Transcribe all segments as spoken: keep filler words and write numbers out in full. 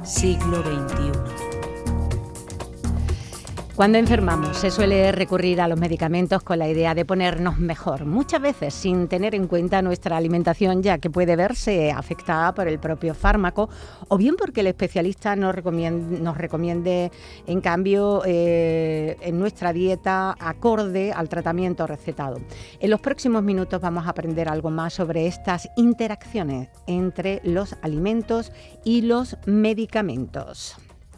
siglo veintiuno. Cuando enfermamos se suele recurrir a los medicamentos con la idea de ponernos mejor, muchas veces sin tener en cuenta nuestra alimentación, ya que puede verse afectada por el propio fármaco, o bien porque el especialista nos recomiende, nos recomiende en cambio, eh, en nuestra dieta acorde al tratamiento recetado. En los próximos minutos vamos a aprender algo más sobre estas interacciones entre los alimentos y los medicamentos.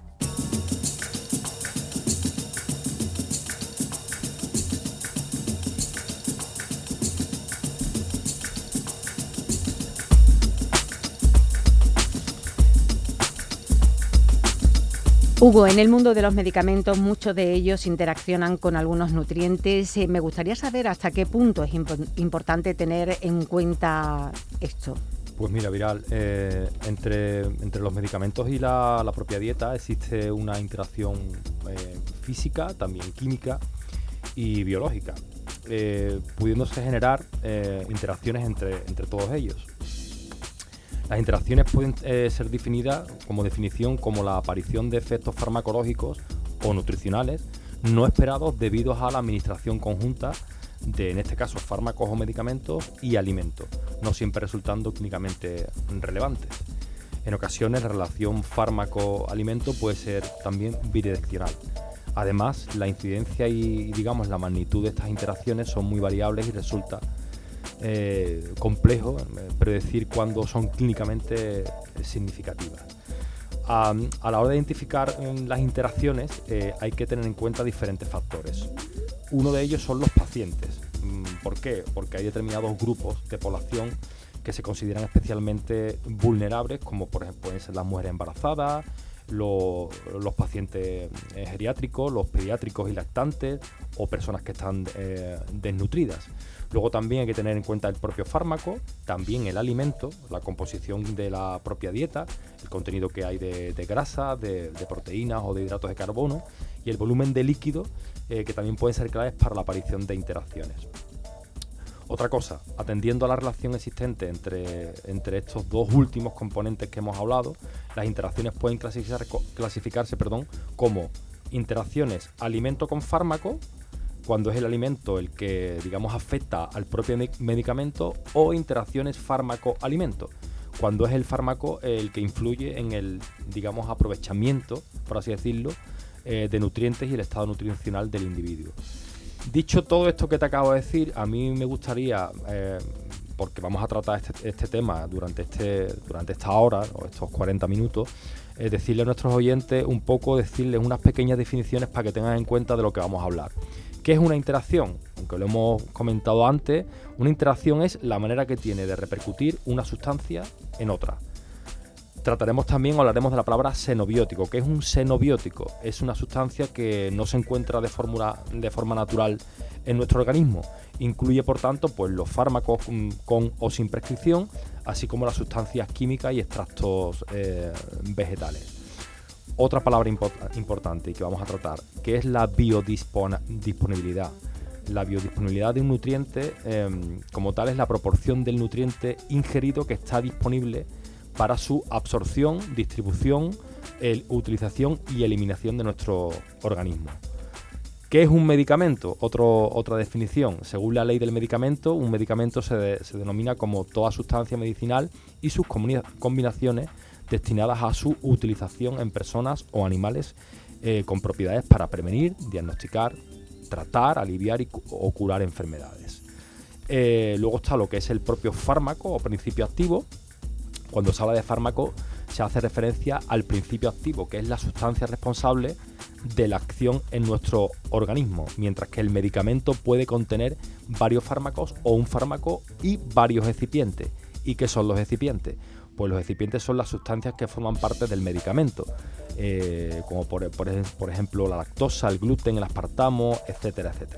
Hugo, en el mundo de los medicamentos muchos de ellos interaccionan con algunos nutrientes. Eh, me gustaría saber hasta qué punto es imp- importante tener en cuenta esto. Pues mira, Viral, eh, entre, entre los medicamentos y la, la propia dieta existe una interacción eh, física, también química y biológica, eh, pudiéndose generar eh, interacciones entre, entre todos ellos. Las interacciones pueden eh, ser definidas como definición como la aparición de efectos farmacológicos o nutricionales no esperados debido a la administración conjunta de, en este caso, fármacos o medicamentos y alimentos, no siempre resultando clínicamente relevantes. En ocasiones la relación fármaco-alimento puede ser también bidireccional. Además, la incidencia y, digamos, la magnitud de estas interacciones son muy variables y resulta Eh, complejo eh, predecir cuándo son clínicamente eh, significativas. A, a la hora de identificar eh, las interacciones eh, hay que tener en cuenta diferentes factores. Uno de ellos son los pacientes. ¿Por qué? Porque hay determinados grupos de población que se consideran especialmente vulnerables, como por ejemplo pueden ser las mujeres embarazadas, los, los pacientes eh, geriátricos, los pediátricos y lactantes o personas que están eh, desnutridas. Luego también hay que tener en cuenta el propio fármaco, también el alimento, la composición de la propia dieta, el contenido que hay de, de grasa, de, de proteínas o de hidratos de carbono y el volumen de líquido eh, que también pueden ser claves para la aparición de interacciones. Otra cosa, atendiendo a la relación existente entre, entre estos dos últimos componentes que hemos hablado, las interacciones pueden clasificar, clasificarse perdón, como interacciones alimento con fármaco, cuando es el alimento el que, digamos, afecta al propio medicamento, o interacciones fármaco-alimento, cuando es el fármaco el que influye en el, digamos, aprovechamiento, por así decirlo, eh, de nutrientes y el estado nutricional del individuo. Dicho todo esto que te acabo de decir, a mí me gustaría, eh, porque vamos a tratar este, este tema durante, este, durante esta hora, o estos cuarenta minutos, eh, decirle a nuestros oyentes un poco, decirles unas pequeñas definiciones para que tengan en cuenta de lo que vamos a hablar. ¿Qué es una interacción? Aunque lo hemos comentado antes, una interacción es la manera que tiene de repercutir una sustancia en otra. Trataremos también, o hablaremos de la palabra xenobiótico. ¿Qué es un xenobiótico? Es una sustancia que no se encuentra de forma, de forma natural en nuestro organismo. Incluye, por tanto, pues, los fármacos con o sin prescripción, así como las sustancias químicas y extractos eh, vegetales. Otra palabra import- importante que vamos a tratar, que es la biodisponibilidad. La biodisponibilidad de un nutriente, eh, como tal, es la proporción del nutriente ingerido que está disponible para su absorción, distribución, el, utilización y eliminación de nuestro organismo. ¿Qué es un medicamento? Otro, otra definición. Según la ley del medicamento, un medicamento se, de, se denomina como toda sustancia medicinal y sus combina- combinaciones destinadas a su utilización en personas o animales eh, con propiedades para prevenir, diagnosticar, tratar, aliviar y, o curar enfermedades. Eh, luego está lo que es el propio fármaco o principio activo. Cuando se habla de fármaco se hace referencia al principio activo, que es la sustancia responsable de la acción en nuestro organismo, mientras que el medicamento puede contener varios fármacos o un fármaco y varios excipientes. ¿Y qué son los excipientes? Pues los excipientes son las sustancias que forman parte del medicamento, eh, como por, por, por ejemplo la lactosa, el gluten, el aspartamo, etcétera, etcétera.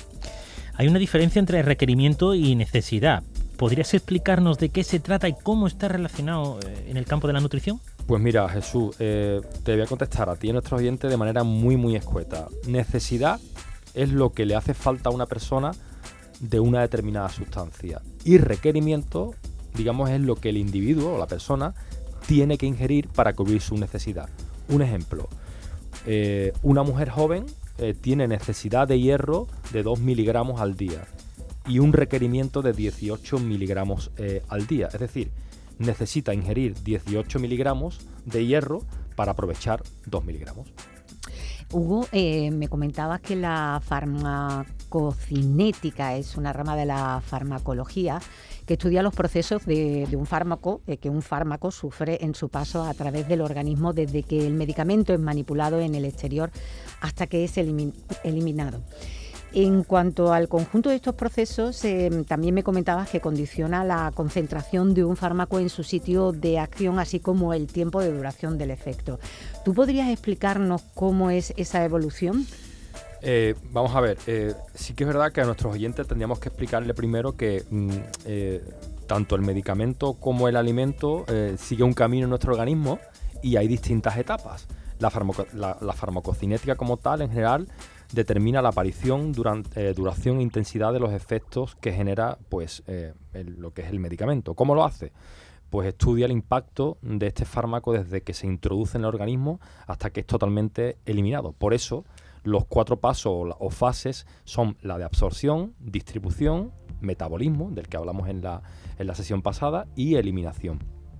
Hay una diferencia entre requerimiento y necesidad. ¿Podrías explicarnos de qué se trata y cómo está relacionado en el campo de la nutrición? Pues mira, Jesús, eh, te voy a contestar a ti y a nuestros oyentes de manera muy, muy escueta. Necesidad es lo que le hace falta a una persona de una determinada sustancia. Y requerimiento, digamos, es lo que el individuo o la persona tiene que ingerir para cubrir su necesidad. Un ejemplo, eh, una mujer joven eh, tiene necesidad de hierro de dos miligramos al día y un requerimiento de dieciocho miligramos eh, al día. Es decir, necesita ingerir dieciocho miligramos de hierro para aprovechar dos miligramos. Hugo, eh, me comentabas que la farmacocinética es una rama de la farmacología que estudia los procesos de, de un fármaco, eh, que un fármaco sufre en su paso a través del organismo desde que el medicamento es manipulado en el exterior hasta que es elimin- eliminado. En cuanto al conjunto de estos procesos, eh, también me comentabas que condiciona la concentración de un fármaco en su sitio de acción, así como el tiempo de duración del efecto. ¿Tú podrías explicarnos cómo es esa evolución? Eh, vamos a ver, eh, sí que es verdad que a nuestros oyentes tendríamos que explicarle primero que mm, eh, tanto el medicamento como el alimento eh, sigue un camino en nuestro organismo y hay distintas etapas. La, farmaco- la, la farmacocinética como tal, en general, determina la aparición, durante, eh, duración e intensidad de los efectos que genera pues, eh, el, lo que es el medicamento. ¿Cómo lo hace? Pues estudia el impacto de este fármaco desde que se introduce en el organismo hasta que es totalmente eliminado. Por eso, los cuatro pasos o, la, o fases son la de absorción, distribución, metabolismo, del que hablamos en la, en la sesión pasada, y eliminación.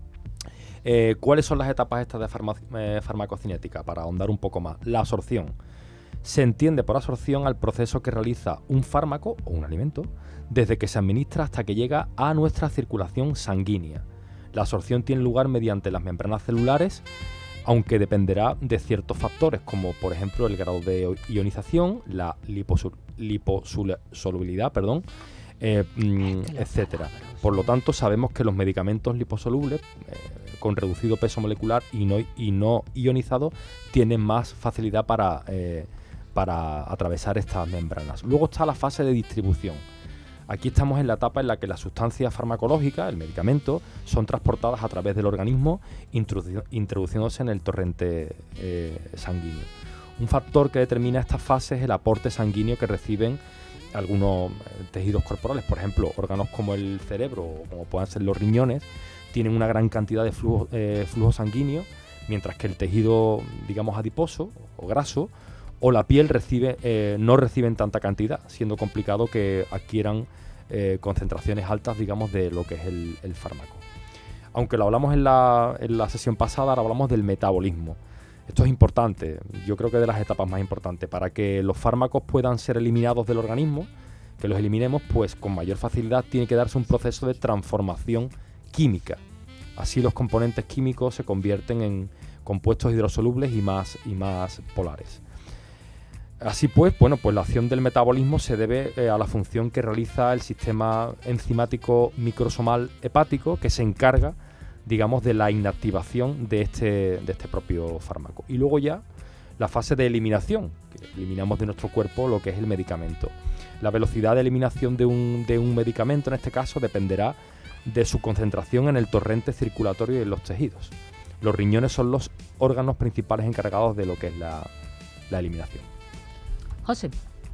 Eh, ¿Cuáles son las etapas estas de farma, eh, farmacocinética? Para ahondar un poco más. La absorción. Se entiende por absorción al proceso que realiza un fármaco o un alimento desde que se administra hasta que llega a nuestra circulación sanguínea. La absorción tiene lugar mediante las membranas celulares, aunque dependerá de ciertos factores, como por ejemplo el grado de ionización, la liposul- liposolubilidad, perdón, eh, mm, etcétera. Por lo tanto, sabemos que los medicamentos liposolubles eh, con reducido peso molecular y no, y no ionizados tienen más facilidad para, eh, para atravesar estas membranas. Luego está la fase de distribución. Aquí estamos en la etapa en la que las sustancias farmacológicas, el medicamento, son transportadas a través del organismo, introdu- introduciéndose en el torrente eh, sanguíneo. Un factor que determina esta fase es el aporte sanguíneo que reciben algunos tejidos corporales. Por ejemplo, órganos como el cerebro o como puedan ser los riñones tienen una gran cantidad de flujo, eh, flujo sanguíneo, mientras que el tejido, digamos, adiposo o graso o la piel recibe, eh, no reciben tanta cantidad, siendo complicado que adquieran eh, concentraciones altas, digamos, de lo que es el, el fármaco. Aunque lo hablamos en la, en la sesión pasada, ahora hablamos del metabolismo. Esto es importante, yo creo que de las etapas más importantes. Para que los fármacos puedan ser eliminados del organismo, que los eliminemos, pues con mayor facilidad tiene que darse un proceso de transformación química. Así los componentes químicos se convierten en compuestos hidrosolubles y más, y más polares. Así pues, bueno, pues la acción del metabolismo se debe eh, a la función que realiza el sistema enzimático microsomal hepático, que se encarga, digamos, de la inactivación de este, de este propio fármaco. Y luego ya la fase de eliminación, que eliminamos de nuestro cuerpo lo que es el medicamento. La velocidad de eliminación de un, de un medicamento, en este caso, dependerá de su concentración en el torrente circulatorio y en los tejidos. Los riñones son los órganos principales encargados de lo que es la, la eliminación. José.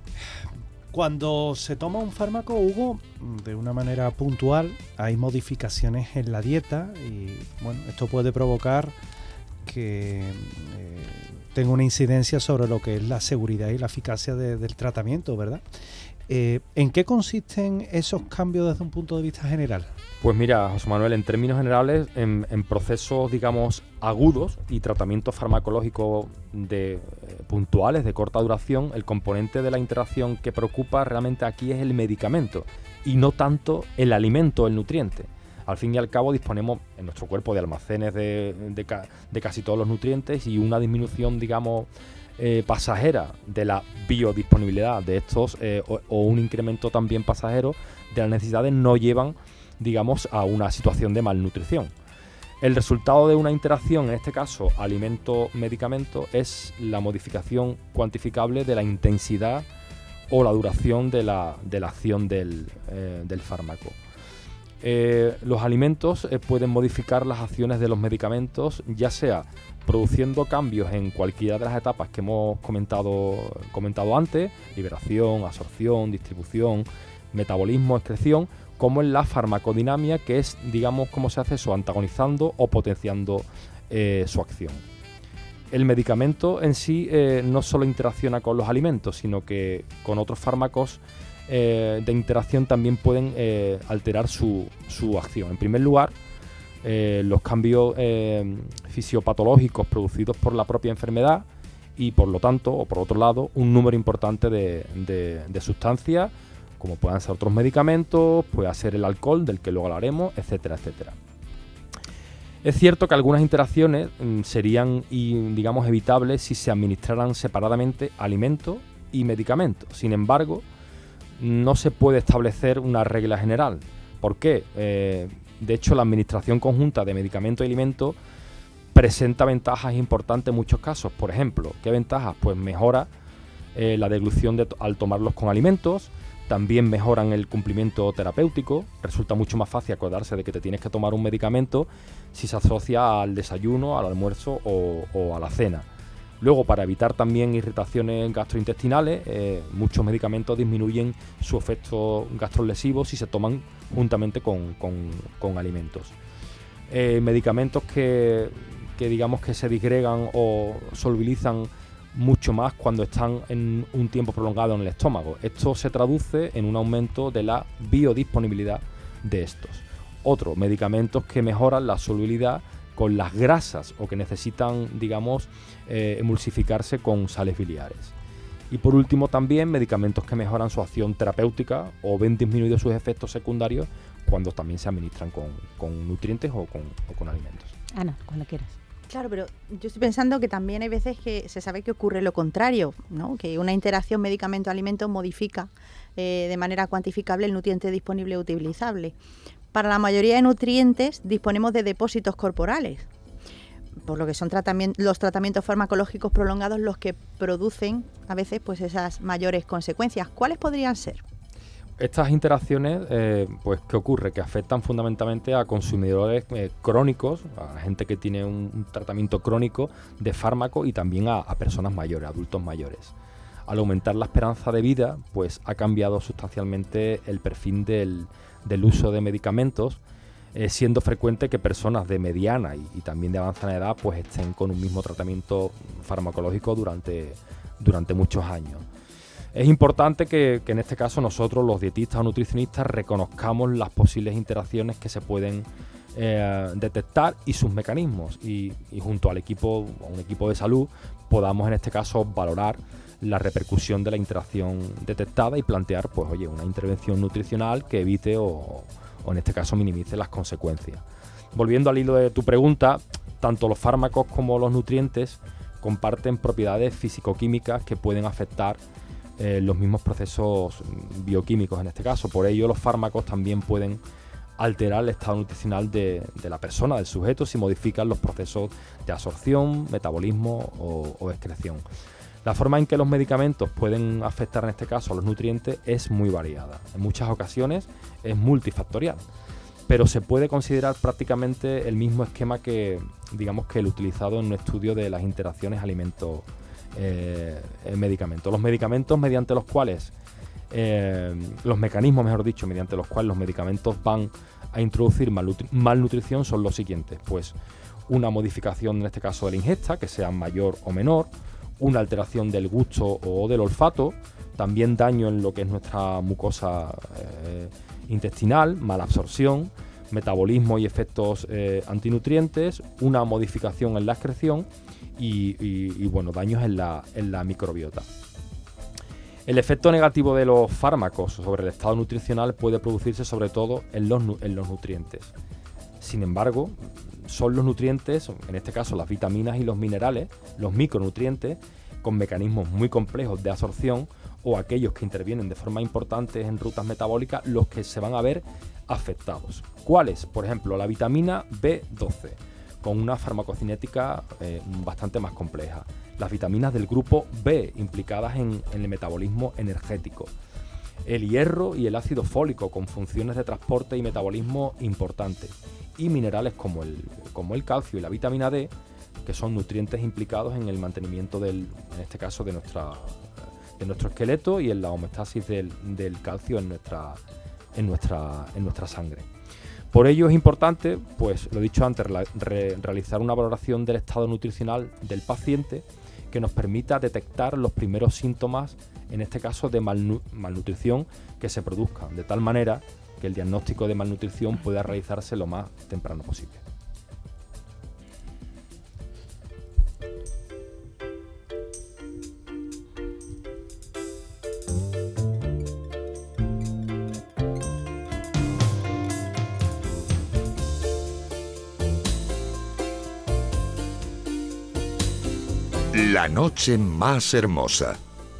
Cuando se toma un fármaco, Hugo, de una manera puntual, hay modificaciones en la dieta y bueno, esto puede provocar que eh, tenga una incidencia sobre lo que es la seguridad y la eficacia de, del tratamiento, ¿verdad? Eh, ¿En qué consisten esos cambios desde un punto de vista general? Pues mira, José Manuel, en términos generales, en, en procesos, digamos, agudos y tratamientos farmacológicos de, eh, puntuales, de corta duración, el componente de la interacción que preocupa realmente aquí es el medicamento y no tanto el alimento, el nutriente. Al fin y al cabo disponemos en nuestro cuerpo de almacenes de, de, ca, de casi todos los nutrientes y una disminución, digamos, eh, pasajera de la biodisponibilidad de estos eh, o, o un incremento también pasajero de las necesidades no llevan, digamos, a una situación de malnutrición. El resultado de una interacción, en este caso alimento-medicamento, es la modificación cuantificable de la intensidad o la duración de la, de la acción del, eh, del fármaco. Eh, los alimentos eh, pueden modificar las acciones de los medicamentos, ya sea produciendo cambios en cualquiera de las etapas que hemos comentado, comentado antes, liberación, absorción, distribución, metabolismo, excreción, como en la farmacodinámica, que es, digamos, cómo se hace eso, antagonizando o potenciando eh, su acción. El medicamento en sí eh, no solo interacciona con los alimentos, sino que con otros fármacos eh, de interacción también pueden eh, alterar su, su acción. En primer lugar, eh, los cambios eh, fisiopatológicos producidos por la propia enfermedad y, por lo tanto, o por otro lado, un número importante de, de, de sustancias, como puedan ser otros medicamentos, puede ser el alcohol, del que luego hablaremos, etcétera, etcétera. Es cierto que algunas interacciones mmm, serían, y, digamos, evitables si se administraran separadamente alimentos y medicamentos. Sin embargo, no se puede establecer una regla general. ¿Por qué? Eh, de hecho, la administración conjunta de medicamentos y alimentos presenta ventajas importantes en muchos casos. Por ejemplo, ¿qué ventajas? Pues mejora eh, la deglución de, al tomarlos con alimentos. También mejoran el cumplimiento terapéutico. Resulta mucho más fácil acordarse de que te tienes que tomar un medicamento si se asocia al desayuno, al almuerzo o, o a la cena. Luego, para evitar también irritaciones gastrointestinales, eh, muchos medicamentos disminuyen su efecto gastrolesivo si se toman juntamente con, con, con alimentos. Eh, medicamentos que, que digamos que se disgregan o solubilizan mucho más cuando están en un tiempo prolongado en el estómago. Esto se traduce en un aumento de la biodisponibilidad de estos. Otros medicamentos que mejoran la solubilidad con las grasas o que necesitan, digamos, eh, emulsificarse con sales biliares. Y por último también medicamentos que mejoran su acción terapéutica o ven disminuidos sus efectos secundarios cuando también se administran con, con nutrientes o con, o con alimentos. Ana, cuando quieras. Claro, pero yo estoy pensando que también hay veces que se sabe que ocurre lo contrario, ¿no? Que una interacción medicamento-alimento modifica eh, de manera cuantificable el nutriente disponible e utilizable. Para la mayoría de nutrientes disponemos de depósitos corporales, por lo que son tratamientos, los tratamientos farmacológicos prolongados los que producen a veces pues esas mayores consecuencias. ¿Cuáles podrían ser? Estas interacciones, eh, pues, ¿qué ocurre? Que afectan fundamentalmente a consumidores eh, crónicos, a gente que tiene un, un tratamiento crónico de fármaco y también a, a personas mayores, adultos mayores. Al aumentar la esperanza de vida, pues ha cambiado sustancialmente el perfil del, del uso de medicamentos, eh, siendo frecuente que personas de mediana y, y también de avanzada edad pues estén con un mismo tratamiento farmacológico durante, durante muchos años. Es importante que, que en este caso nosotros, los dietistas o nutricionistas, reconozcamos las posibles interacciones que se pueden eh, detectar y sus mecanismos y, y junto al equipo, a un equipo de salud, podamos en este caso valorar la repercusión de la interacción detectada y plantear, pues oye, una intervención nutricional que evite o, o en este caso minimice las consecuencias. Volviendo al hilo de tu pregunta, tanto los fármacos como los nutrientes comparten propiedades físico-químicas que pueden afectar Eh, los mismos procesos bioquímicos en este caso. Por ello, los fármacos también pueden alterar el estado nutricional de, de la persona, del sujeto, si modifican los procesos de absorción, metabolismo o, o excreción. La forma en que los medicamentos pueden afectar en este caso a los nutrientes es muy variada. En muchas ocasiones es multifactorial, pero se puede considerar prácticamente el mismo esquema que, digamos, que el utilizado en un estudio de las interacciones alimentos Eh, medicamentos. Los medicamentos mediante los cuales, eh, los mecanismos, mejor dicho, mediante los cuales los medicamentos van a introducir malnutri- malnutrición son los siguientes. Pues una modificación, en este caso de la ingesta, que sea mayor o menor, una alteración del gusto o del olfato, también daño en lo que es nuestra mucosa eh, intestinal, mala absorción, metabolismo y efectos eh, antinutrientes, una modificación en la excreción y, y, y bueno, daños en la, en la microbiota. El efecto negativo de los fármacos sobre el estado nutricional puede producirse sobre todo en los, en los nutrientes. Sin embargo, son los nutrientes, en este caso las vitaminas y los minerales, los micronutrientes, con mecanismos muy complejos de absorción o aquellos que intervienen de forma importante en rutas metabólicas, los que se van a ver afectados. ¿Cuáles? Por ejemplo, la vitamina B doce, con una farmacocinética eh, bastante más compleja. Las vitaminas del grupo B, implicadas en, en el metabolismo energético. El hierro y el ácido fólico, con funciones de transporte y metabolismo importantes. Y minerales como el, como el calcio y la vitamina D, que son nutrientes implicados en el mantenimiento del, en este caso, de nuestra de nuestro esqueleto y en la homeostasis del, del calcio en nuestra, en, nuestra, en nuestra sangre. Por ello es importante, pues lo he dicho antes, re, realizar una valoración del estado nutricional del paciente que nos permita detectar los primeros síntomas, en este caso de malnu malnutrición, que se produzcan, de tal manera que el diagnóstico de malnutrición pueda realizarse lo más temprano posible. La noche más hermosa.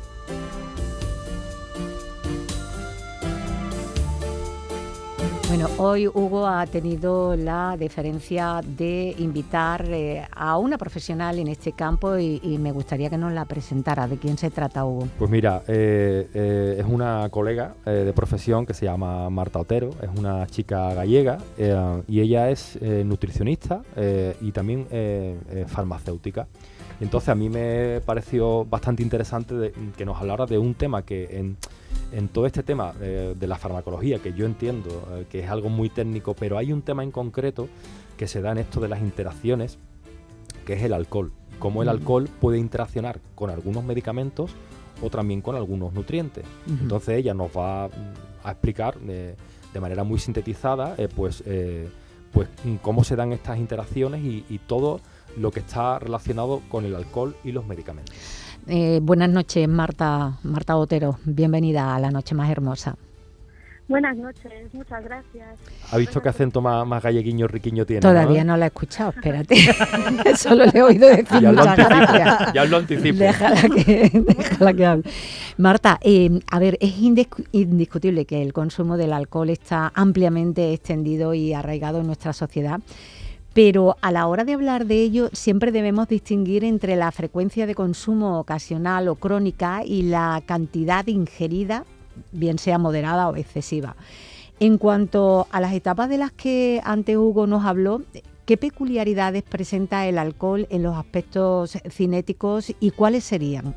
Bueno, hoy Hugo ha tenido la deferencia de invitar eh, a una profesional en este campo y, y me gustaría que nos la presentara. ¿De quién se trata, Hugo? Pues mira, eh, eh, es una colega eh, de profesión que se llama Marta Otero, es una chica gallega eh, y ella es eh, nutricionista eh, y también eh, eh, farmacéutica. Entonces a mí me pareció bastante interesante de, que nos hablara de un tema que en, en todo este tema eh, de la farmacología, que yo entiendo eh, que es algo muy técnico, pero hay un tema en concreto que se da en esto de las interacciones, que es el alcohol. Cómo el alcohol puede interaccionar con algunos medicamentos o también con algunos nutrientes. Uh-huh. Entonces ella nos va a explicar eh, de manera muy sintetizada eh, pues, eh, pues cómo se dan estas interacciones y, y todo lo que está relacionado con el alcohol y los medicamentos. Eh, buenas noches, Marta, Marta Otero. Bienvenida a La Noche Más Hermosa. Buenas noches, muchas gracias. ¿Ha visto buenas qué acento más, más galleguiño, riquiño tiene? Todavía no, no la he escuchado, espérate. Solo le he oído decir ya muchas lo anticipo, gracias. Ya lo anticipo. Déjala que, déjala que hable. Marta, eh, a ver, es indiscu- indiscutible que el consumo del alcohol está ampliamente extendido y arraigado en nuestra sociedad. Pero a la hora de hablar de ello siempre debemos distinguir entre la frecuencia de consumo ocasional o crónica y la cantidad ingerida, bien sea moderada o excesiva. En cuanto a las etapas de las que antes Hugo nos habló, ¿qué peculiaridades presenta el alcohol en los aspectos cinéticos y cuáles serían?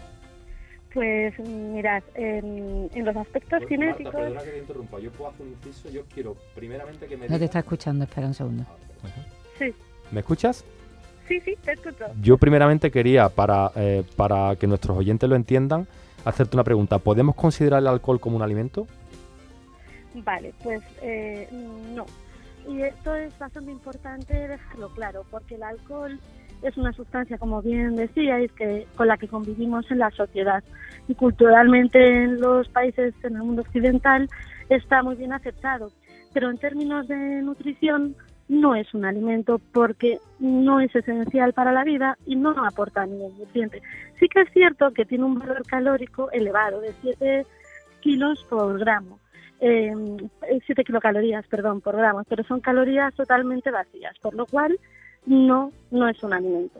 Pues mirad, en, en los aspectos Pues, cinéticos... Marta, perdona que te interrumpa, yo puedo hacer un inciso, yo quiero primeramente que me No te digas... está escuchando, espera un segundo. Sí, ¿Me escuchas? sí, sí, te escucho. Yo primeramente quería, para, eh, para que nuestros oyentes lo entiendan, hacerte una pregunta. ¿Podemos considerar el alcohol como un alimento? Vale, pues eh, no. Y esto es bastante importante dejarlo claro, porque el alcohol es una sustancia, como bien decíais, que con la que convivimos en la sociedad. Y culturalmente en los países, en el mundo occidental, está muy bien aceptado. Pero en términos de nutrición, no es un alimento porque no es esencial para la vida y no aporta ningún nutriente. Sí que es cierto que tiene un valor calórico elevado, de siete kilos por gramo. Eh, siete kilocalorías, perdón, por gramo, pero son calorías totalmente vacías, por lo cual no, no es un alimento.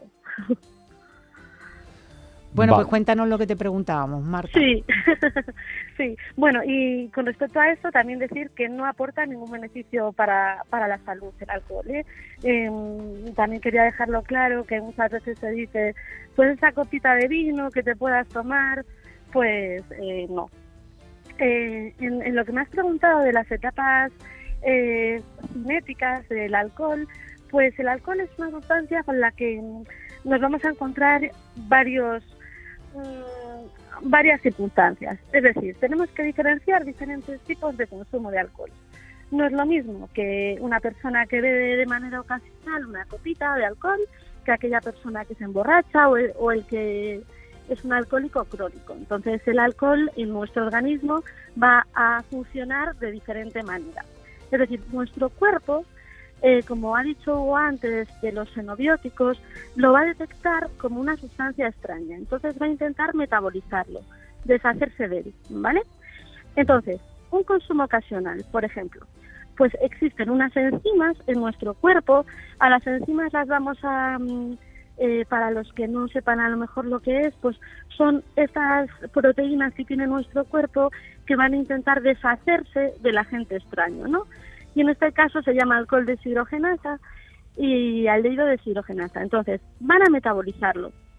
Bueno, vale. Pues cuéntanos lo que te preguntábamos, Marta. Sí, sí. Bueno, y con respecto a eso, también decir que no aporta ningún beneficio para, para la salud el alcohol, ¿eh? Eh, también quería dejarlo claro que muchas veces se dice, pues esa copita de vino que te puedas tomar, pues eh, no. Eh, en, en lo que me has preguntado de las etapas eh, cinéticas del alcohol, pues el alcohol es una sustancia con la que nos vamos a encontrar varios mmm, varias circunstancias. Es decir, tenemos que diferenciar diferentes tipos de consumo de alcohol. No es lo mismo que una persona que bebe de manera ocasional una copita de alcohol que aquella persona que se emborracha o el, o el que es un alcohólico crónico. Entonces el alcohol en nuestro organismo va a funcionar de diferente manera. Es decir, nuestro cuerpo, eh, como ha dicho Hugo antes de los xenobióticos, lo va a detectar como una sustancia extraña. Entonces va a intentar metabolizarlo, deshacerse de él, ¿vale? Entonces, un consumo ocasional, por ejemplo, pues existen unas enzimas en nuestro cuerpo. A las enzimas las vamos a... Eh, para los que no sepan a lo mejor lo que es, pues son estas proteínas que tiene nuestro cuerpo que van a intentar deshacerse del agente extraño, ¿no? Y en este caso se llama alcohol deshidrogenasa y aldehído deshidrogenasa. Entonces, van a metabolizarlo.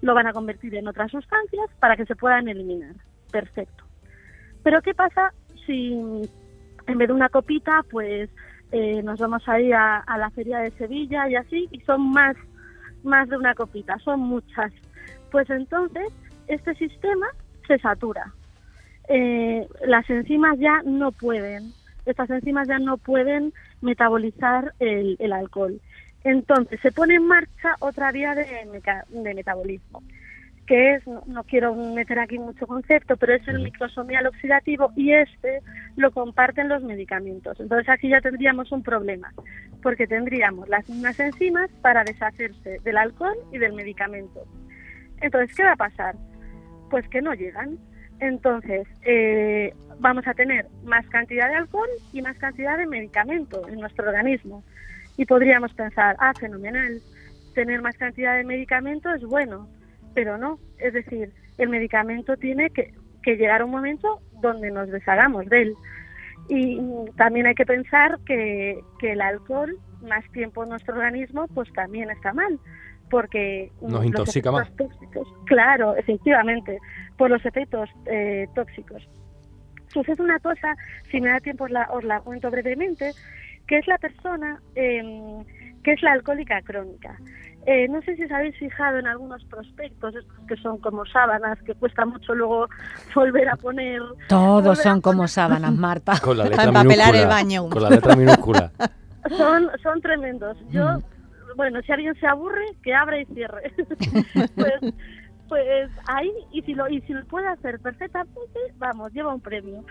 lo van a convertir en otras sustancias para que se puedan eliminar. Perfecto. Pero ¿qué pasa si en vez de una copita, pues eh, nos vamos a ir a, a la feria de Sevilla y así, y son más, más de una copita, son muchas? Pues entonces este sistema se satura. Eh, las enzimas ya no pueden, estas enzimas ya no pueden metabolizar el, el alcohol. Entonces se pone en marcha otra vía de, meca, de metabolismo, que es, no, no quiero meter aquí mucho concepto, pero es el microsomial oxidativo, y este lo comparten los medicamentos. Entonces aquí ya tendríamos un problema, porque tendríamos las mismas enzimas para deshacerse del alcohol y del medicamento. Entonces, ¿qué va a pasar? Pues que no llegan. Entonces, eh, vamos a tener más cantidad de alcohol y más cantidad de medicamento en nuestro organismo. Y podríamos pensar, ah, fenomenal, tener más cantidad de medicamento es bueno, pero no. Es decir, el medicamento tiene que, que llegar a un momento donde nos deshagamos de él. Y también hay que pensar que, que el alcohol, más tiempo en nuestro organismo, pues también está mal, porque nos intoxica más. Tóxicos, claro, efectivamente, por los efectos eh, tóxicos. Sucede una cosa, si me da tiempo os la, os la cuento brevemente, que es la persona eh, que es la alcohólica crónica. Eh, no sé si os habéis fijado en algunos prospectos, estos que son como sábanas, que cuesta mucho luego volver a poner... Todos son como sábanas, Marta. Con la letra Para empapelar minúscula, el baño. Con la letra minúscula. Son, son tremendos. Yo, bueno, si alguien se aburre, que abra y cierre. pues, pues ahí, y si lo y si lo puede hacer perfectamente, vamos, lleva un premio.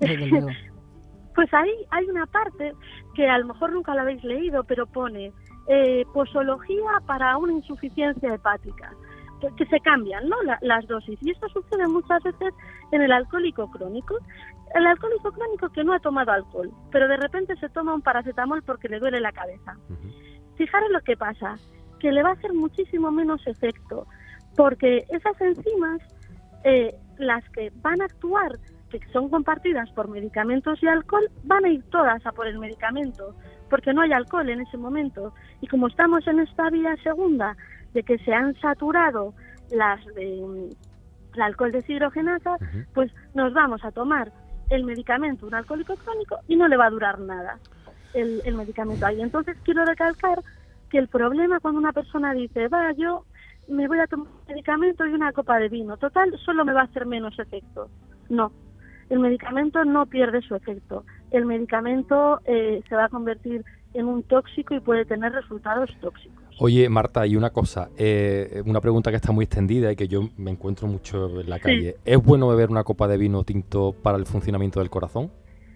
Pues ahí hay una parte que a lo mejor nunca lo habéis leído, pero pone eh, posología para una insuficiencia hepática, que, que se cambian, ¿no? La, las dosis. Y esto sucede muchas veces en el alcohólico crónico. El alcohólico crónico que no ha tomado alcohol, pero de repente se toma un paracetamol porque le duele la cabeza. Uh-huh. Fijaros lo que pasa, que le va a hacer muchísimo menos efecto, porque esas enzimas, eh, las que van a actuar, que son compartidas por medicamentos y alcohol, van a ir todas a por el medicamento, porque no hay alcohol en ese momento. Y como estamos en esta vía segunda, de que se han saturado las de la alcohol deshidrogenasa, uh-huh. pues nos vamos a tomar el medicamento, un alcohólico crónico, y no le va a durar nada el, el medicamento ahí. Entonces quiero recalcar que el problema cuando una persona dice, va, yo me voy a tomar un medicamento y una copa de vino, total, solo me va a hacer menos efecto. No. El medicamento no pierde su efecto. El medicamento eh, se va a convertir en un tóxico y puede tener resultados tóxicos. Oye, Marta, y una cosa, eh, una pregunta que está muy extendida y que yo me encuentro mucho en la calle. Sí. ¿Es bueno beber una copa de vino tinto para el funcionamiento del corazón?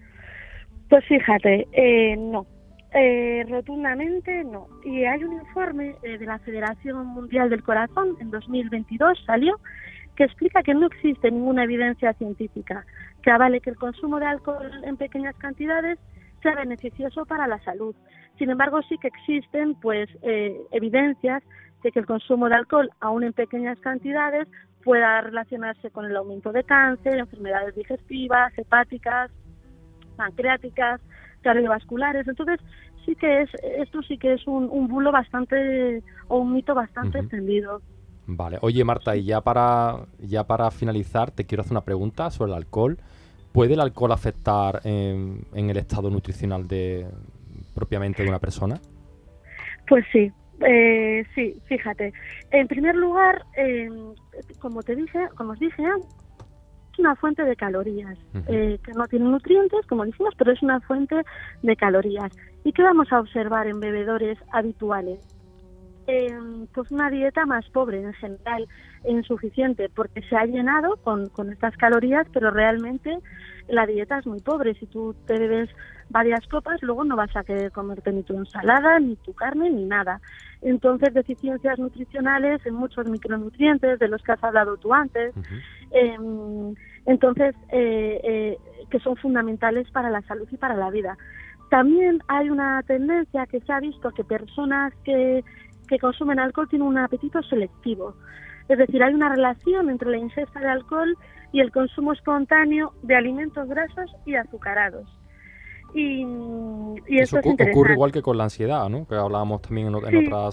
Pues fíjate, eh, no. Eh, rotundamente no. Y hay un informe eh, de la Federación Mundial del Corazón, en dos mil veintidós salió, que explica que no existe ninguna evidencia científica que avale que el consumo de alcohol en pequeñas cantidades sea beneficioso para la salud. Sin embargo, sí que existen pues eh, evidencias de que el consumo de alcohol, aún en pequeñas cantidades, pueda relacionarse con el aumento de cáncer, enfermedades digestivas, hepáticas, pancreáticas, cardiovasculares. Entonces, sí que es esto sí que es un, un bulo bastante o un mito bastante uh-huh. extendido. Vale. Oye, Marta, y ya para ya para finalizar, te quiero hacer una pregunta sobre el alcohol. ¿Puede el alcohol afectar en, en el estado nutricional de propiamente de una persona? Pues sí, eh, sí, fíjate. En primer lugar, eh, como te dije, como os dije, es una fuente de calorías, uh-huh. eh, que no tiene nutrientes, como dijimos, pero es una fuente de calorías. ¿Y qué vamos a observar en bebedores habituales? Eh, pues una dieta más pobre en general e insuficiente, porque se ha llenado con, con estas calorías, pero realmente la dieta es muy pobre. Si tú te bebes varias copas, luego no vas a querer comerte ni tu ensalada, ni tu carne, ni nada. Entonces, deficiencias nutricionales en muchos micronutrientes de los que has hablado tú antes, uh-huh. eh, entonces eh, eh, que son fundamentales para la salud y para la vida. También hay una tendencia que se ha visto que personas que que consumen alcohol tienen un apetito selectivo. Es decir, hay una relación entre la ingesta de alcohol y el consumo espontáneo de alimentos grasos y azucarados. Y, y eso, eso es interesante. Ocurre igual que con la ansiedad, ¿no? Que hablábamos también en, en, sí. otras,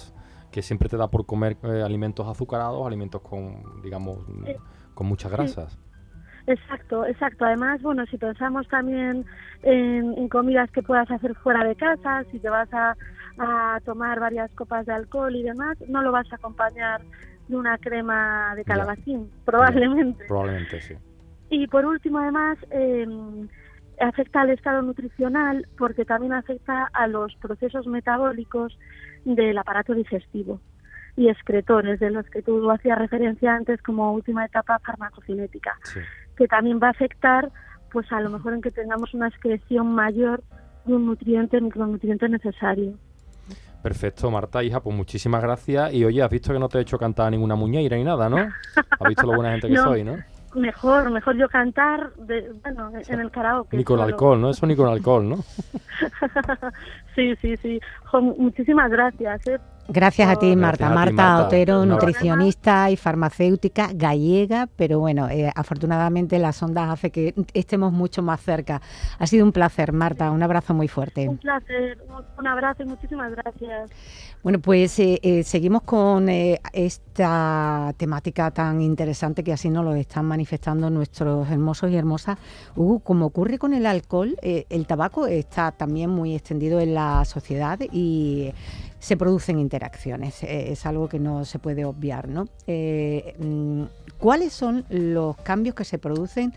que siempre te da por comer eh, alimentos azucarados, alimentos con, digamos, Eh, con muchas grasas. Sí. Exacto, exacto. Además, bueno, si pensamos también en, en comidas que puedas hacer fuera de casa, si te vas a, a tomar varias copas de alcohol y demás, no lo vas a acompañar de una crema de calabacín, Ya. probablemente. Ya. Probablemente, sí. Y por último, además, eh, afecta al estado nutricional porque también afecta a los procesos metabólicos del aparato digestivo y excretores, de los que tú hacías referencia antes como última etapa farmacocinética, Sí. que también va a afectar, pues a lo mejor en que tengamos una excreción mayor de un nutriente, micronutriente necesario. Perfecto, Marta, hija, pues muchísimas gracias. Y oye, has visto que no te he hecho cantar ninguna muñeira ni nada, ¿no? Has visto lo buena gente que No. soy, ¿no? Mejor, mejor yo cantar, de, bueno, en el karaoke. Ni con solo. alcohol, ¿no? Eso ni con alcohol, ¿no? Sí, sí, sí. Jo, muchísimas gracias, ¿eh? Gracias a ti, Por- Marta. Gracias a ti, Marta Marta. Otero, Un abrazo. nutricionista y farmacéutica gallega, pero bueno, eh, afortunadamente las ondas hace que estemos mucho más cerca. Ha sido un placer, Marta. Un abrazo muy fuerte. Un placer, un- un abrazo y muchísimas gracias. Bueno, pues eh, eh, seguimos con eh, esta temática tan interesante que así nos lo están manifestando nuestros hermosos y hermosas. Hugo, como ocurre con el alcohol, eh, el tabaco está también muy extendido en la sociedad y se producen interacciones. Eh, es algo que no se puede obviar, ¿no? Eh, mm, ¿Cuáles son los cambios que se producen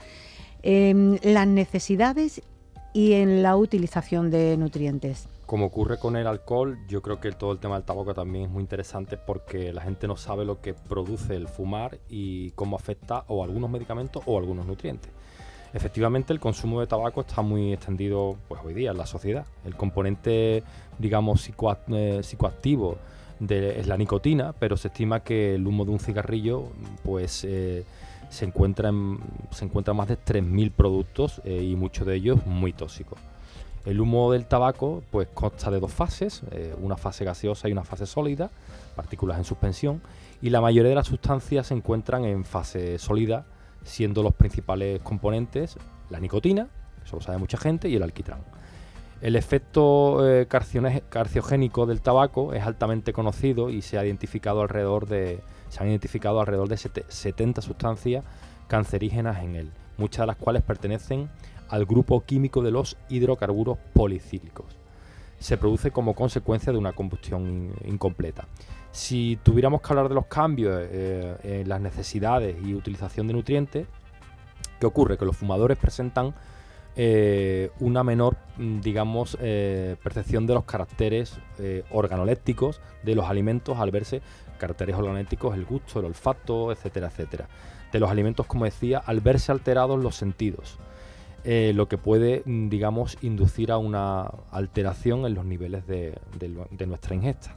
en las necesidades y en la utilización de nutrientes? Como ocurre con el alcohol, yo creo que todo el tema del tabaco también es muy interesante porque la gente no sabe lo que produce el fumar y cómo afecta o algunos medicamentos o algunos nutrientes. Efectivamente, el consumo de tabaco está muy extendido pues, hoy día en la sociedad. El componente, digamos, psicoac- eh, psicoactivo de, es la nicotina, pero se estima que el humo de un cigarrillo pues, eh, se encuentra en, se encuentra en más de tres mil productos eh, y muchos de ellos muy tóxicos. El humo del tabaco pues consta de dos fases, eh, una fase gaseosa y una fase sólida, partículas en suspensión, y la mayoría de las sustancias se encuentran en fase sólida, siendo los principales componentes la nicotina, eso lo sabe mucha gente, y el alquitrán. El efecto eh, carcione- carciogénico del tabaco es altamente conocido y se ha identificado alrededor de se han identificado alrededor de setenta sustancias cancerígenas en él, muchas de las cuales pertenecen al grupo químico de los hidrocarburos policíclicos. Se produce como consecuencia de una combustión incompleta. Si tuviéramos que hablar de los cambios eh, en las necesidades y utilización de nutrientes, ¿qué ocurre? Que los fumadores presentan eh, una menor, digamos, eh, percepción de los caracteres eh, organolépticos de los alimentos al verse caracteres organolépticos, el gusto, el olfato, etcétera, etcétera. De los alimentos, como decía, al verse alterados los sentidos. Eh, lo que puede, digamos, inducir a una alteración en los niveles de, de, de nuestra ingesta.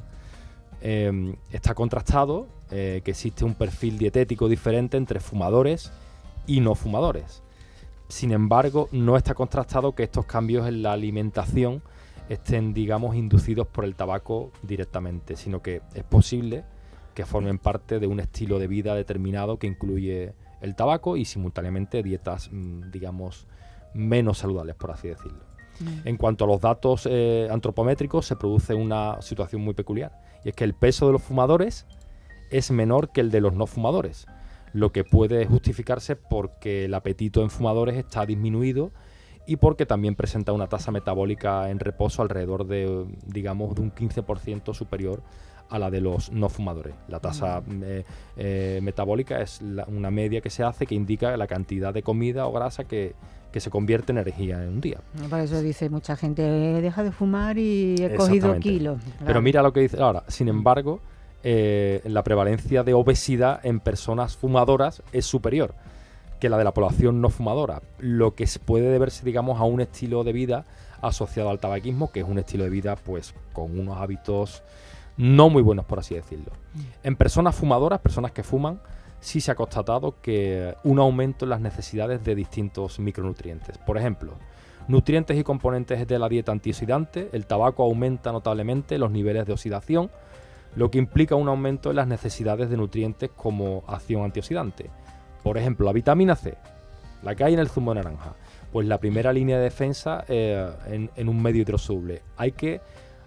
Eh, está contrastado eh, que existe un perfil dietético diferente entre fumadores y no fumadores. Sin embargo, no está contrastado que estos cambios en la alimentación estén, digamos, inducidos por el tabaco directamente, sino que es posible que formen parte de un estilo de vida determinado que incluye el tabaco y simultáneamente dietas, digamos, menos saludables, por así decirlo. Mm. En cuanto a los datos eh, antropométricos, se produce una situación muy peculiar, y es que el peso de los fumadores es menor que el de los no fumadores, lo que puede justificarse porque el apetito en fumadores está disminuido y porque también presenta una tasa metabólica en reposo alrededor de, digamos, de un quince por ciento superior a la de los no fumadores. La tasa eh, eh, metabólica es la, una media que se hace que indica la cantidad de comida o grasa que, que se convierte en energía en un día. Por eso dice mucha gente, deja de fumar y he cogido kilos. Claro. Pero mira lo que dice ahora, sin embargo, eh, la prevalencia de obesidad en personas fumadoras es superior que la de la población no fumadora, lo que puede deberse, digamos, a un estilo de vida asociado al tabaquismo, que es un estilo de vida pues con unos hábitos no muy buenos, por así decirlo. En personas fumadoras, personas que fuman, sí se ha constatado que un aumento en las necesidades de distintos micronutrientes. Por ejemplo, nutrientes y componentes de la dieta antioxidante, el tabaco aumenta notablemente los niveles de oxidación, lo que implica un aumento en las necesidades de nutrientes como acción antioxidante. Por ejemplo, la vitamina C, la que hay en el zumo de naranja, pues la primera línea de defensa eh, en, en un medio hidrosoluble. Hay que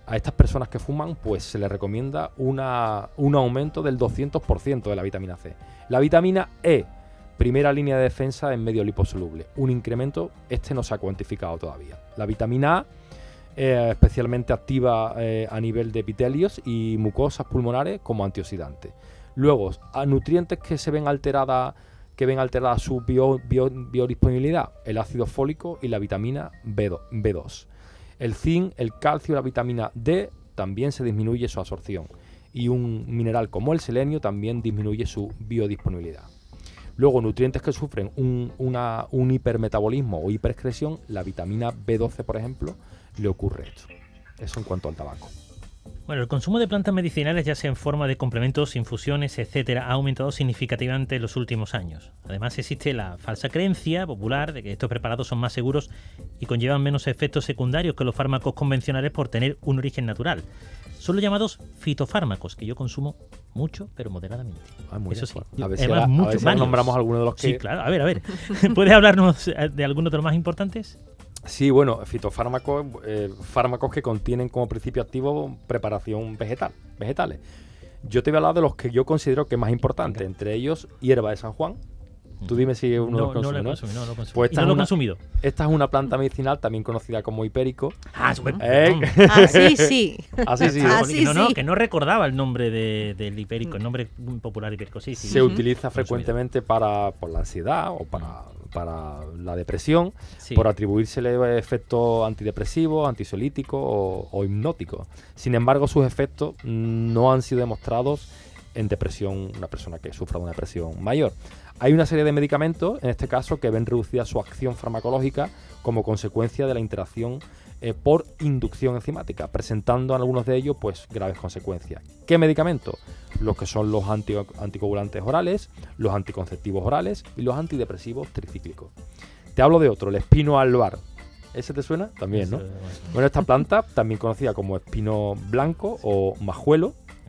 a estas personas que fuman, pues se les recomienda una, un aumento del doscientos por ciento de la vitamina C. La vitamina E, primera línea de defensa en medio liposoluble. Un incremento, este no se ha cuantificado todavía. La vitamina A, eh, especialmente activa eh, a nivel de epitelios y mucosas pulmonares como antioxidante. Luego, a nutrientes que se ven alteradas, que ven alterada su bio, bio, biodisponibilidad, el ácido fólico y la vitamina B dos. El zinc, el calcio y la vitamina D también se disminuye su absorción. Y un mineral como el selenio también disminuye su biodisponibilidad. Luego, nutrientes que sufren un, una, un hipermetabolismo o hiperexcreción, la vitamina B doce, por ejemplo, le ocurre esto. Eso en cuanto al tabaco. Bueno, el consumo de plantas medicinales, ya sea en forma de complementos, infusiones, etcétera, ha aumentado significativamente en los últimos años. Además, existe la falsa creencia popular de que estos preparados son más seguros y conllevan menos efectos secundarios que los fármacos convencionales por tener un origen natural. Son los llamados fitofármacos, que yo consumo mucho, pero moderadamente. Ah, muy Eso bien. sí. A ver si, Además, ahora, muchos, a ver si varios. nombramos algunos de los que... Sí, claro. A ver, a ver. ¿Puedes hablarnos de algunos de los más importantes? Sí, bueno, fitofármacos, eh, fármacos que contienen como principio activo preparación vegetal, vegetales. Yo te voy a hablar de los que yo considero que más importantes, okay. Entre ellos hierba de San Juan. Tú dime si uno no, los consume, no lo he ¿no? consumido, no lo he consumido. Pues y no lo he consumido. Esta es una planta medicinal también conocida como hipérico. Ah, súper. ¿Eh? Así sí. Así sí. Así no, no, sí. que no recordaba el nombre de, del hipérico, el nombre popular hipérico. Sí, sí. Se Uh-huh. utiliza frecuentemente para por la ansiedad o para, para la depresión, sí. Por atribuírsele efectos antidepresivos, ansiolíticos o, o hipnóticos. Sin embargo, sus efectos no han sido demostrados en depresión, una persona que sufra de una depresión mayor. Hay una serie de medicamentos, en este caso, que ven reducida su acción farmacológica como consecuencia de la interacción eh, por inducción enzimática, presentando en algunos de ellos pues graves consecuencias. ¿Qué medicamentos? Los que son los anti anticoagulantes orales, los anticonceptivos orales y los antidepresivos tricíclicos. Te hablo de otro, el espino albar. ¿Ese te suena? También, ¿no? Bueno, esta planta, también conocida como espino blanco o majuelo,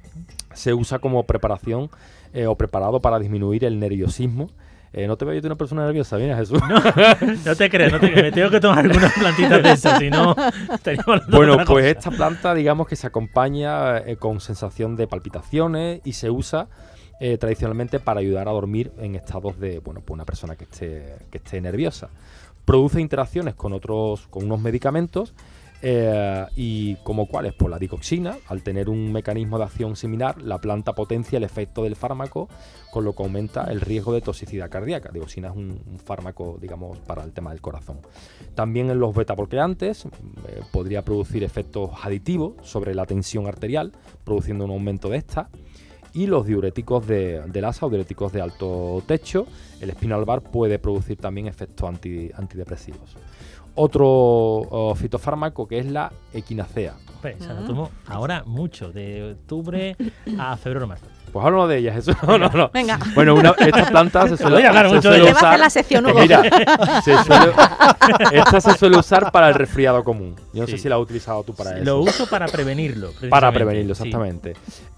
se usa como preparación eh, o preparado para disminuir el nerviosismo. Eh, no te veo yo de una persona nerviosa, ¿bien, Jesús? No, no te crees, no te crees. Me tengo que tomar algunas plantitas de esas, si no estaríamos hablando Bueno, de otra pues cosa. esta planta, digamos que se acompaña eh, con sensación de palpitaciones y se usa eh, tradicionalmente para ayudar a dormir en estados de, bueno, pues una persona que esté, que esté nerviosa. Produce interacciones con otros, con unos medicamentos. Eh, y como cuáles, pues la digoxina, al tener un mecanismo de acción similar, la planta potencia el efecto del fármaco, con lo que aumenta el riesgo de toxicidad cardíaca. Digoxina es un, un fármaco, digamos, para el tema del corazón. También en los betabloqueantes eh, podría producir efectos aditivos sobre la tensión arterial, produciendo un aumento de esta. Y los diuréticos de, de Lassa o diuréticos de alto techo, el espino albar puede producir también efectos anti, antidepresivos. Otro oh, fitofármaco que es la equinacea. Pues, se la tomo ahora mucho, de octubre a febrero marzo. Pues háblanos de ellas, eso no, no, no. Venga. Bueno, una, esta planta se suele, Voy a hablar se mucho de suele ella. Te va a hacer usar. la sección, Hugo. Mira, se suele, esta se suele usar para el resfriado común. Yo no Sí. sé si la has utilizado tú para eso. Lo uso para prevenirlo. Para precisamente, prevenirlo, sí. exactamente.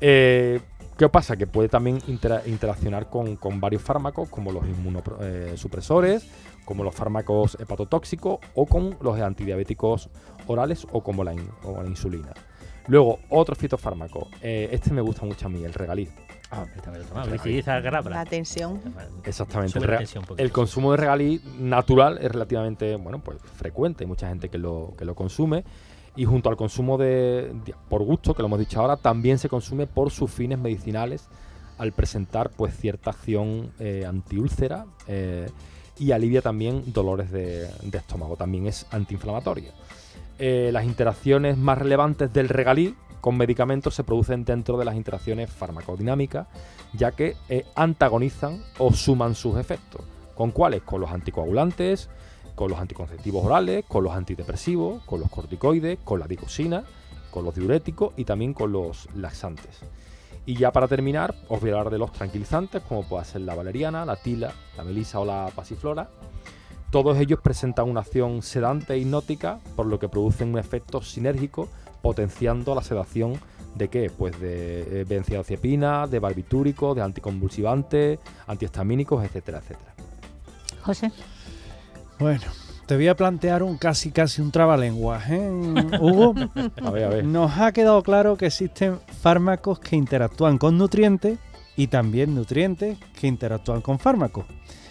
Eh, ¿Qué pasa? Que puede también intera interaccionar con, con varios fármacos, como los inmunosupresores, eh, como los fármacos hepatotóxicos o con los antidiabéticos orales o como la, in o la insulina. Luego, otro fitofármaco. Eh, este me gusta mucho a mí, el regaliz. Ah, esta me lo he tomado. Sí, esa grabra. La tensión. Exactamente. Sube El, la rega- tensión un poquito. el consumo de regaliz natural es relativamente, bueno, pues frecuente. Hay mucha gente que lo, que lo consume. Y junto al consumo de, de por gusto, que lo hemos dicho ahora, también se consume por sus fines medicinales al presentar pues cierta acción eh, antiúlcera eh, y alivia también dolores de, de estómago. También es antiinflamatoria. Eh, las interacciones más relevantes del regaliz con medicamentos se producen dentro de las interacciones farmacodinámicas, ya que eh, antagonizan o suman sus efectos. ¿Con cuáles? Con los anticoagulantes, con los anticonceptivos orales, con los antidepresivos, con los corticoides, con la digoxina, con los diuréticos y también con los laxantes. Y ya para terminar, os voy a hablar de los tranquilizantes, como puede ser la valeriana, la tila, la melisa o la pasiflora. Todos ellos presentan una acción sedante e hipnótica, por lo que producen un efecto sinérgico, potenciando la sedación de qué? Pues de eh, benzodiazepina, de barbitúricos, de anticonvulsivantes, antihistamínicos, etcétera, etcétera. José. Bueno, te voy a plantear un casi casi un trabalenguas, ¿eh, Hugo? A ver, a ver. Nos ha quedado claro que existen fármacos que interactúan con nutrientes y también nutrientes que interactúan con fármacos.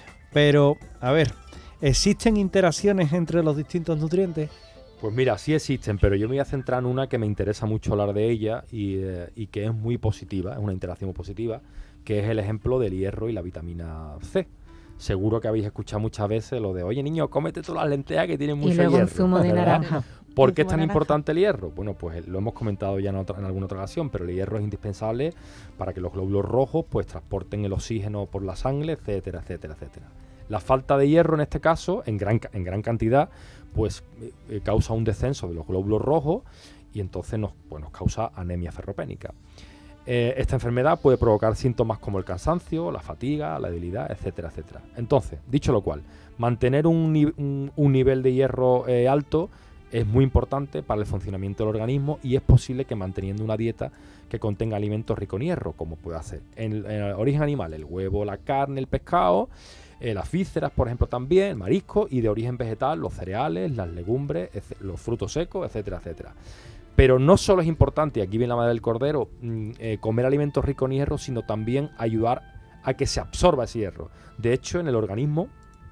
Pero, a ver, ¿existen interacciones entre los distintos nutrientes? Pues mira, sí existen, pero yo me voy a centrar en una que me interesa mucho hablar de ella y, eh, y que es muy positiva, es una interacción muy positiva, que es el ejemplo del hierro y la vitamina C. Seguro que habéis escuchado muchas veces lo de, oye niño, cómete todas las lentejas que tienen mucho Y luego hierro. un zumo de ¿verdad? naranja. ¿Por qué El es zumo tan de importante el hierro? Bueno, pues lo hemos comentado ya en, otra, en alguna otra ocasión, pero el hierro es indispensable para que los glóbulos rojos pues transporten el oxígeno por la sangre, etcétera, etcétera, etcétera. La falta de hierro en este caso, en gran, en gran cantidad, pues eh, causa un descenso de los glóbulos rojos y entonces nos, pues, nos causa anemia ferropénica. Eh, esta enfermedad puede provocar síntomas como el cansancio, la fatiga, la debilidad, etcétera, etcétera. Entonces, dicho lo cual, mantener un, un, un nivel de hierro eh, alto es muy importante para el funcionamiento del organismo y es posible que manteniendo una dieta que contenga alimentos ricos en hierro, como puede hacer en, en el origen animal, el huevo, la carne, el pescado, eh, las vísceras, por ejemplo, también, el marisco, y de origen vegetal, los cereales, las legumbres, los frutos secos, etcétera, etcétera. Pero no solo es importante, y aquí viene la madre del cordero, mmm, eh, comer alimentos ricos en hierro, sino también ayudar a que se absorba ese hierro. De hecho, en el organismo,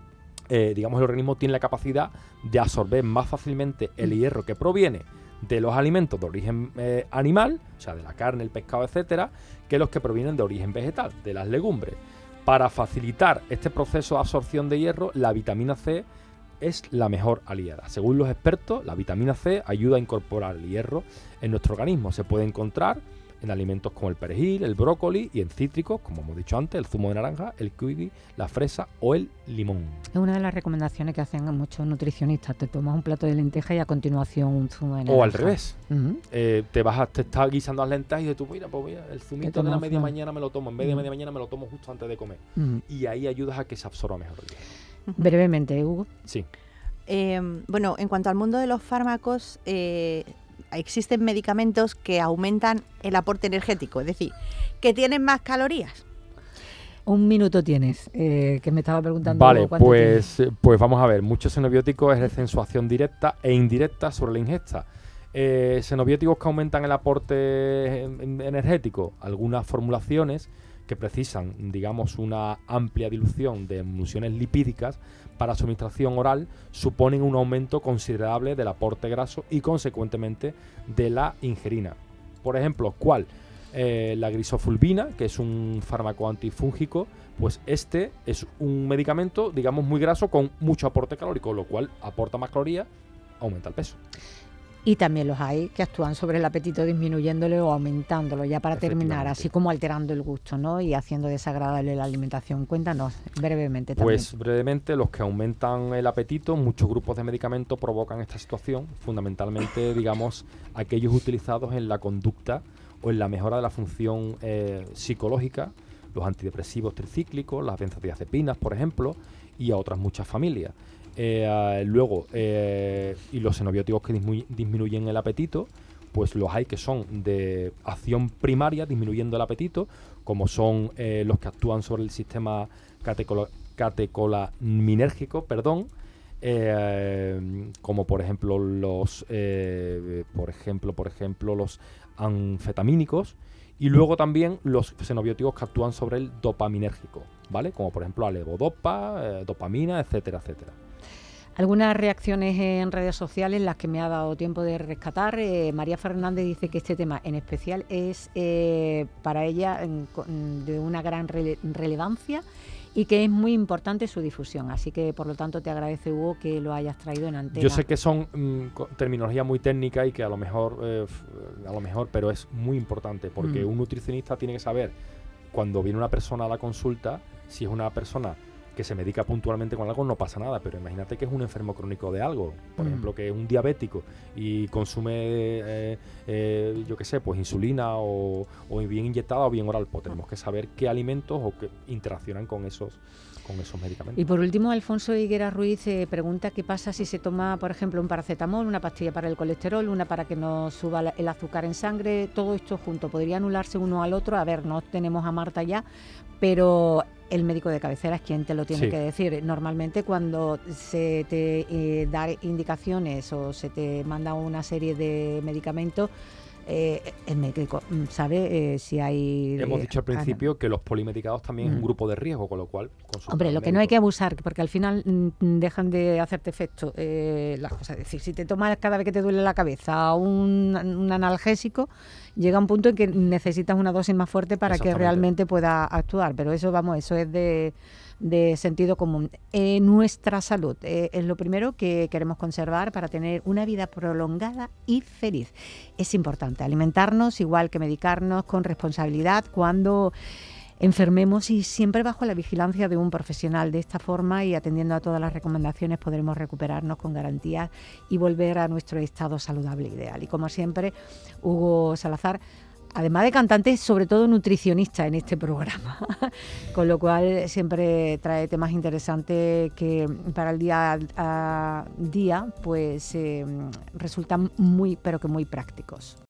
eh, digamos, el organismo tiene la capacidad de absorber más fácilmente el hierro que proviene de los alimentos de origen eh, animal, o sea, de la carne, el pescado, etcétera, que los que provienen de origen vegetal, de las legumbres. Para facilitar este proceso de absorción de hierro, la vitamina C es la mejor aliada. Según los expertos, la vitamina C ayuda a incorporar el hierro en nuestro organismo. Se puede encontrar en alimentos como el perejil, el brócoli y en cítricos, como hemos dicho antes, el zumo de naranja, el kiwi, la fresa o el limón. Es una de las recomendaciones que hacen muchos nutricionistas. Te tomas un plato de lentejas y a continuación un zumo de naranja. O al revés. Uh-huh. Eh, te vas a, te estás guisando las lentejas y dices tú, mira, pues mira, el zumito de la media mañana me lo tomo, en vez de uh-huh. media mañana me lo tomo justo antes de comer. Uh-huh. Y ahí ayudas a que se absorba mejor el hierro. Uh-huh. Brevemente, Hugo. Sí. Eh, bueno, en cuanto al mundo de los fármacos, eh, existen medicamentos que aumentan el aporte energético, es decir, que tienen más calorías. Un minuto tienes, eh, que me estaba preguntando. Vale, cuánto pues, pues vamos a ver. Muchos xenobióticos ejercen su acción directa e indirecta sobre la ingesta. Eh, xenobióticos que aumentan el aporte energético, algunas formulaciones que precisan, digamos, una amplia dilución de emulsiones lipídicas para su administración oral, suponen un aumento considerable del aporte graso y, consecuentemente, de la ingerina. Por ejemplo, ¿cuál? Eh, la grisofulvina, que es un fármaco antifúngico, pues este es un medicamento, digamos, muy graso con mucho aporte calórico, lo cual aporta más calorías, aumenta el peso. Y también los hay que actúan sobre el apetito disminuyéndolo o aumentándolo, ya para terminar, así como alterando el gusto, ¿no? Y haciendo desagradable la alimentación. Cuéntanos brevemente también. Pues brevemente, los que aumentan el apetito, muchos grupos de medicamentos provocan esta situación, fundamentalmente, digamos, aquellos utilizados en la conducta o en la mejora de la función eh, psicológica, los antidepresivos tricíclicos, las benzodiazepinas, por ejemplo, y a otras muchas familias. Eh, luego, eh, y los xenobióticos que disminuyen, disminuyen el apetito, pues los hay que son de acción primaria, disminuyendo el apetito, como son eh, los que actúan sobre el sistema catecolo- catecolaminérgico, perdón, eh, como por ejemplo los, eh, por ejemplo, por ejemplo los anfetamínicos, y luego también los xenobióticos que actúan sobre el dopaminérgico, ¿vale? Como por ejemplo la levodopa, eh, dopamina, etcétera, etcétera. Algunas reacciones en redes sociales, las que me ha dado tiempo de rescatar. Eh, María Fernández dice que este tema en especial es eh, para ella en, de una gran rele- relevancia y que es muy importante su difusión. Así que, por lo tanto, te agradece, Hugo, que lo hayas traído en antena. Yo sé que son mm, terminología muy técnica y que a lo mejor, eh, a lo mejor, pero es muy importante porque mm. un nutricionista tiene que saber cuando viene una persona a la consulta, si es una persona que se medica puntualmente con algo, no pasa nada, pero imagínate que es un enfermo crónico de algo, por mm. ejemplo, que es un diabético y consume, eh, eh, yo qué sé, pues insulina o, o bien inyectada o bien oral, pues tenemos que saber qué alimentos o qué interaccionan con esos con esos medicamentos. Y por último, Alfonso Higuera Ruiz eh, pregunta qué pasa si se toma, por ejemplo, un paracetamol, una pastilla para el colesterol, una para que no suba la, el azúcar en sangre, todo esto junto, ¿podría anularse uno al otro? A ver, no tenemos a Marta ya, pero el médico de cabecera es quien te lo tiene Sí. que decir. Normalmente cuando se te eh, da indicaciones o se te manda una serie de medicamentos, eh, el médico mm, sabe eh, si hay... Hemos eh, dicho al ah, no. principio que los polimedicados también es un Mm. grupo de riesgo, con lo cual... consultar Hombre, al lo que no hay que médico. abusar, porque al final mm, dejan de hacerte efecto eh, las cosas. Es decir, si te tomas cada vez que te duele la cabeza un, un analgésico, llega un punto en que necesitas una dosis más fuerte para que Exactamente. realmente pueda actuar. Pero eso, vamos, eso es de, de sentido común. Eh, nuestra salud eh, es lo primero que queremos conservar para tener una vida prolongada y feliz. Es importante alimentarnos igual que medicarnos con responsabilidad cuando enfermemos y siempre bajo la vigilancia de un profesional. De esta forma y atendiendo a todas las recomendaciones podremos recuperarnos con garantías y volver a nuestro estado saludable ideal. Y como siempre, Hugo Salazar, además de cantante, es sobre todo nutricionista en este programa, con lo cual siempre trae temas interesantes que para el día a día pues eh, resultan muy, pero que muy prácticos.